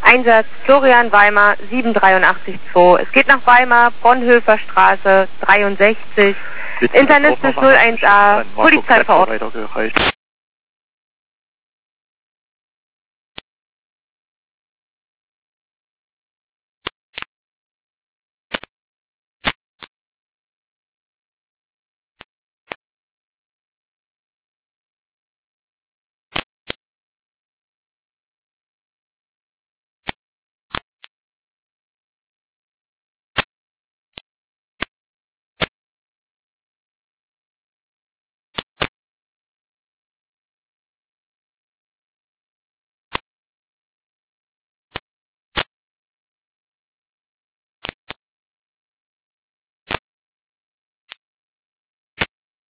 Einsatz Florian Weimar 7882. Es geht nach Weimar, Bonhoeffer Straße 63. Internistisch 01a, Polizei vor Ort.